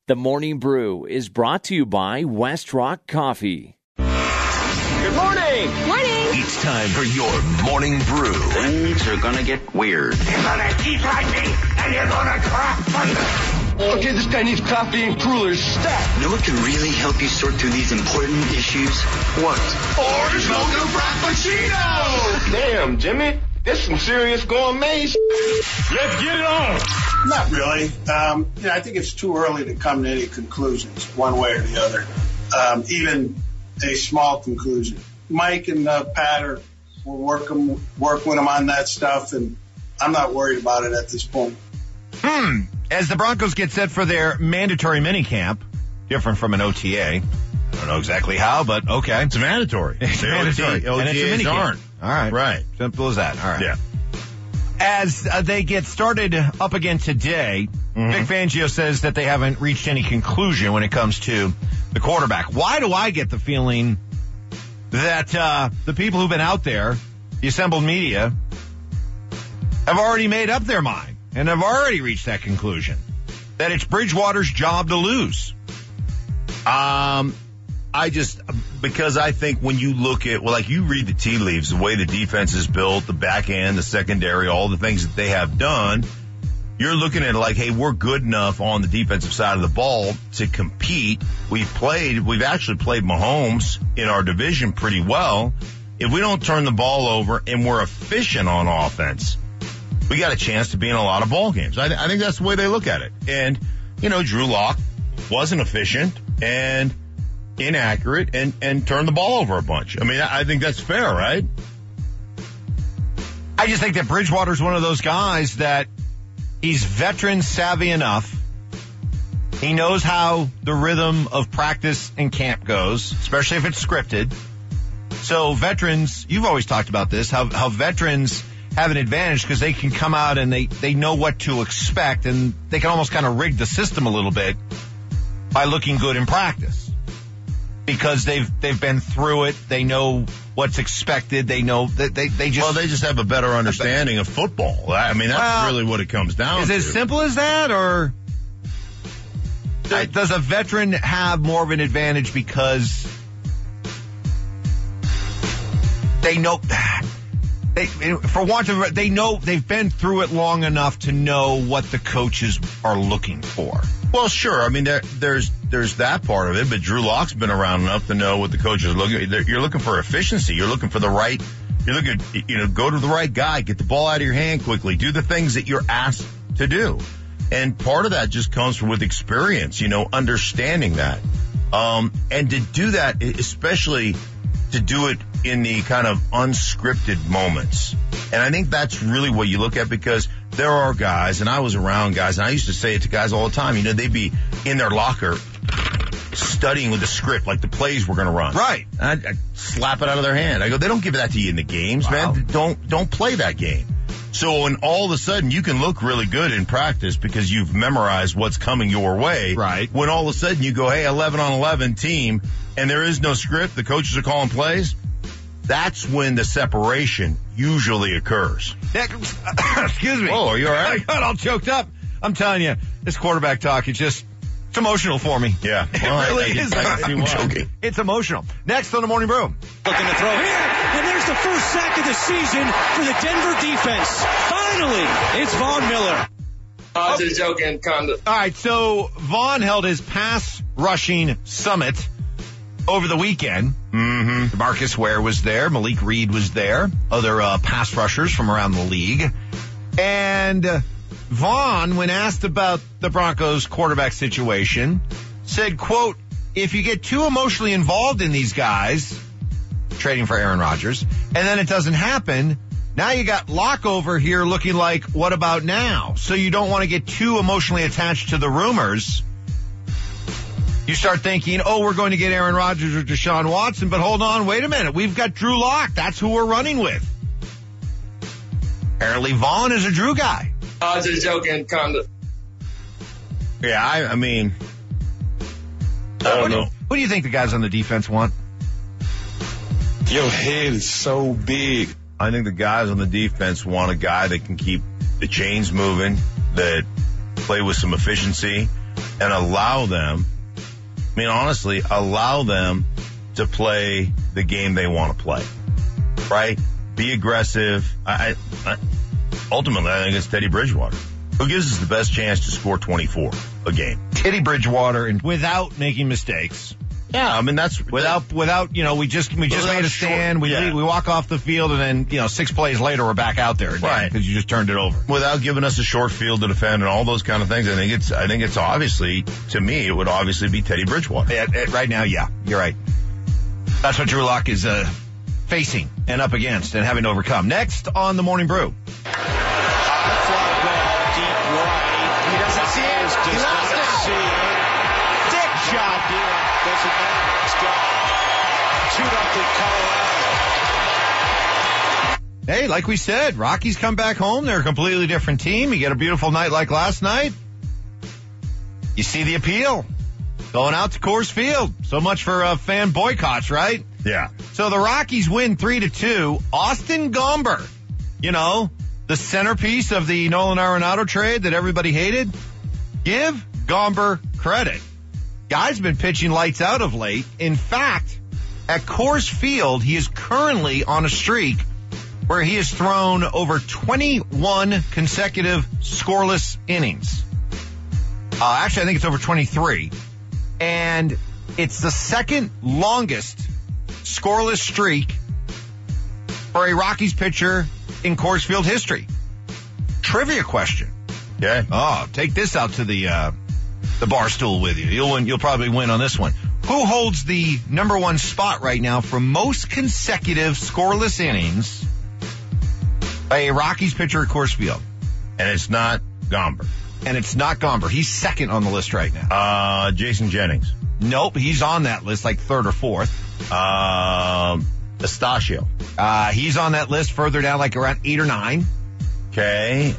The Morning Brew is brought to you by West Rock Coffee. Good morning! Morning! It's time for your Morning Brew. Things are gonna get weird. You're gonna eat lightning, and you're gonna crack thunder. Okay, this guy needs coffee and crullers. Stat. You know what can really help you sort through these important issues? What? Orange mocha frappuccino! Damn, Jimmy. This some serious gourmet. Let's get it on! Not really. I think it's too early to come to any conclusions, one way or the other. Even a small conclusion. Mike and Pat will work with them on that stuff, and I'm not worried about it at this point. As the Broncos get set for their mandatory minicamp, different from an OTA. I don't know exactly how, but okay. It's mandatory. It's mandatory. OTAs and it's a minicamp. aren't. All right. Right. Simple as that. All right. Yeah. As they get started up again today, Vic Fangio says that they haven't reached any conclusion when it comes to the quarterback. Why do I get the feeling that the people who've been out there, the assembled media, have already made up their mind and have already reached that conclusion, that it's Bridgewater's job to lose? Because I think when you look at, you read the tea leaves, the way the defense is built, the back end, the secondary, all the things that they have done, you're looking at it like, hey, we're good enough on the defensive side of the ball to compete. We've actually played Mahomes in our division pretty well. If we don't turn the ball over and we're efficient on offense, we got a chance to be in a lot of ball games. I think that's the way they look at it. And, Drew Lock wasn't efficient and inaccurate and turned the ball over a bunch. I mean, I think that's fair, right? I just think that Bridgewater's one of those guys that he's veteran savvy enough. He knows how the rhythm of practice and camp goes, especially if it's scripted. So veterans, you've always talked about this, how veterans have an advantage because they can come out and they know what to expect, and they can almost kind of rig the system a little bit by looking good in practice. Because they've been through it, they know what's expected. They know that they just have a better understanding of football. I mean, that's really what it comes down to. Is it as simple as that, or does a veteran have more of an advantage because they know? They know they've been through it long enough to know what the coaches are looking for. Well, sure. I mean, there's that part of it, but Drew Lock's been around enough to know what the coaches are looking. You're looking for efficiency. You're looking for the right. You're looking, go to the right guy, get the ball out of your hand quickly, do the things that you're asked to do, and part of that just comes with experience. Understanding that, and to do that, especially to do it in the kind of unscripted moments. And I think that's really what you look at, because there are guys, and I was around guys, and I used to say it to guys all the time, they'd be in their locker studying with the script, like the plays we're going to run. Right. And I'd slap it out of their hand. I go, they don't give that to you in the games, man. Don't play that game. So when all of a sudden you can look really good in practice because you've memorized what's coming your way. Right. When all of a sudden you go, hey, 11-on-11 team, and there is no script, the coaches are calling plays, that's when the separation usually occurs. Excuse me. Oh, are you all right? I got all choked up. I'm telling you, this quarterback talk, it's emotional for me. Yeah. It really is. I'm joking. It's emotional. Next on the Morning Brew. Looking to throw here, and there's the first sack of the season for the Denver defense. Finally, it's Von Miller. I was just joking, kinda. All right, so Vaughn held his pass rushing summit over the weekend. Marcus Ware was there. Malik Reed was there. Other pass rushers from around the league. And Vaughn, when asked about the Broncos quarterback situation, said, quote, if you get too emotionally involved in these guys, trading for Aaron Rodgers, and then it doesn't happen, now you got Locke over here looking like, what about now? So you don't want to get too emotionally attached to the rumors. You start thinking, we're going to get Aaron Rodgers or Deshaun Watson, but hold on, wait a minute. We've got Drew Lock. That's who we're running with. Apparently Vaughn is a Drew guy. I was just joking, kinda. Yeah, I mean, I don't know. What do you think the guys on the defense want? Your head is so big. I think the guys on the defense want a guy that can keep the chains moving, that play with some efficiency, and allow them to play the game they want to play, right? Be aggressive. Ultimately, I think it's Teddy Bridgewater who gives us the best chance to score 24 a game. Teddy Bridgewater, and without making mistakes. Yeah, I mean that's without we just made a stand. We walk off the field, and then 6 plays later we're back out there again because you just turned it over without giving us a short field to defend and all those kind of things. I think it's obviously, to me, it would obviously be Teddy Bridgewater. Right now, yeah, you're right. That's what Drew Lock is facing and up against and having to overcome. Next on the Morning Brew. High fly ball, deep right. He doesn't see it. He lost it. See it. Dick shot. Doesn't matter. It's gone. 2-0 Colorado. Hey, like we said, Rockies come back home. They're a completely different team. You get a beautiful night like last night. You see the appeal. Going out to Coors Field. So much for fan boycotts, right? Yeah. So the Rockies win 3-2. Austin Gomber, the centerpiece of the Nolan Arenado trade that everybody hated. Give Gomber credit. Guy's been pitching lights out of late. In fact, at Coors Field, he is currently on a streak where he has thrown over 21 consecutive scoreless innings. Actually, I think it's over 23. And it's the second longest scoreless streak for a Rockies pitcher in Coors Field history. Trivia question. Okay. Oh, take this out to the bar stool with you. You'll probably win on this one. Who holds the number one spot right now for most consecutive scoreless innings by a Rockies pitcher at Coors Field? And it's not Gomber. He's second on the list right now. Jason Jennings. Nope, he's on that list like third or fourth. Estacio. He's on that list further down, like around 8 or 9. Okay.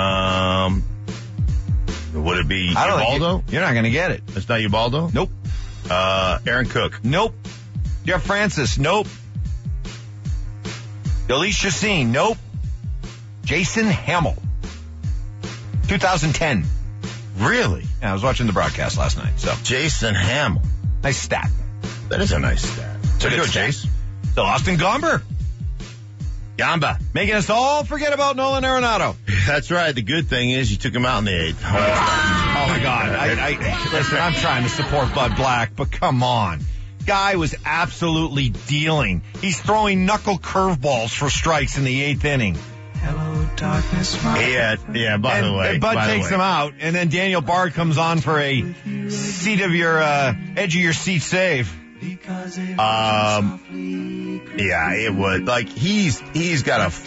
Would it be Ubaldo? You're not going to get it. It's not Ubaldo? Nope. Aaron Cook? Nope. Jeff Francis? Nope. Elise Chassin? Nope. Jason Hamill. 2010. Really? Yeah, I was watching the broadcast last night. So Jason Hamill. Nice stat. That is a nice stat. So go, Chase. So Austin Gomber. Gamba. Making us all forget about Nolan Arenado. That's right. The good thing is you took him out in the 8th. Oh my God. Listen, I'm trying to support Bud Black, but come on. Guy was absolutely dealing. He's throwing knuckle curveballs for strikes in the 8th inning. Hello, darkness, Yeah, by the way. And Bud takes him out, and then Daniel Bard comes on for a edge of your seat save. Yeah, it would. Like, he's got a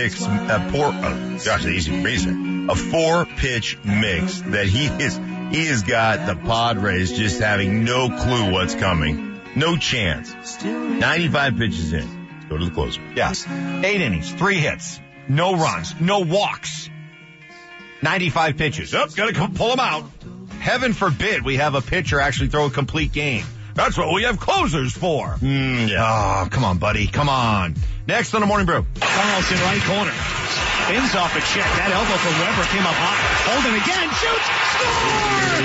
4-pitch mix that he has got the Padres just having no clue what's coming. No chance. 95 pitches in. Let's go to the closer. Yeah. 8 innings, 3 hits. No runs, no walks. 95 pitches. Gotta pull them out. Heaven forbid we have a pitcher actually throw a complete game. That's what we have closers for. Yeah. Oh, come on, buddy. Come on. Next on the Morning Brew. Carlson, right corner. Spins off a check. That elbow from Weber came up high. Holden again. Shoots. Score!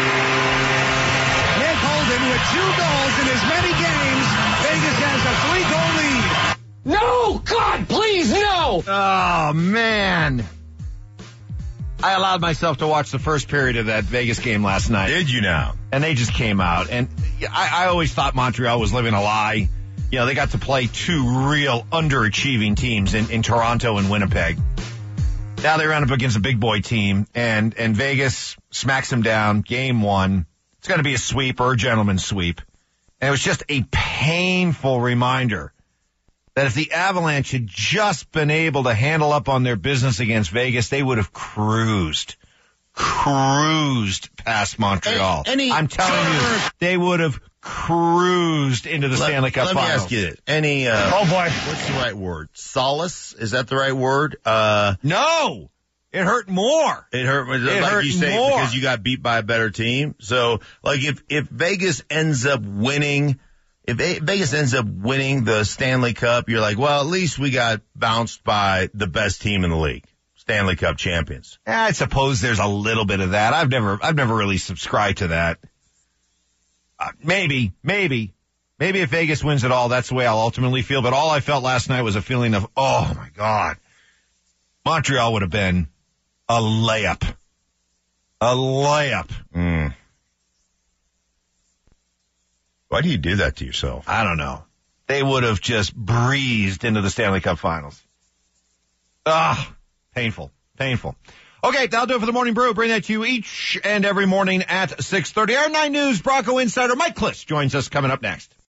Nick Holden with 2 goals in as many games. Vegas has a 3-goal lead. No! God, please, no! Oh, man. I allowed myself to watch the first period of that Vegas game last night. Did you now? And they just came out. And I always thought Montreal was living a lie. They got to play 2 real underachieving teams in Toronto and Winnipeg. Now they ran up against a big boy team, and Vegas smacks them down. Game 1. It's going to be a sweep or a gentleman's sweep. And it was just a painful reminder that if the Avalanche had just been able to handle up on their business against Vegas, they would have cruised past Montreal. I'm telling you, they would have cruised into the Stanley Cup Finals. Let me ask you this. Oh boy. What's the right word? Solace? Is that the right word? No. It hurt more. It hurt like you say, more. because you got beat by a better team. So, like, if Vegas ends up winning, the Stanley Cup, you're like, well, at least we got bounced by the best team in the league. Stanley Cup champions. I suppose there's a little bit of that. I've never really subscribed to that. Maybe if Vegas wins it all, that's the way I'll ultimately feel. But all I felt last night was a feeling of, oh my God, Montreal would have been a layup. Mm. Why do you do that to yourself? I don't know. They would have just breezed into the Stanley Cup Finals. Painful. Okay, that'll do it for the Morning Brew. Bring that to you each and every morning at 6:30. Our 9 News Bronco Insider Mike Klis joins us coming up next.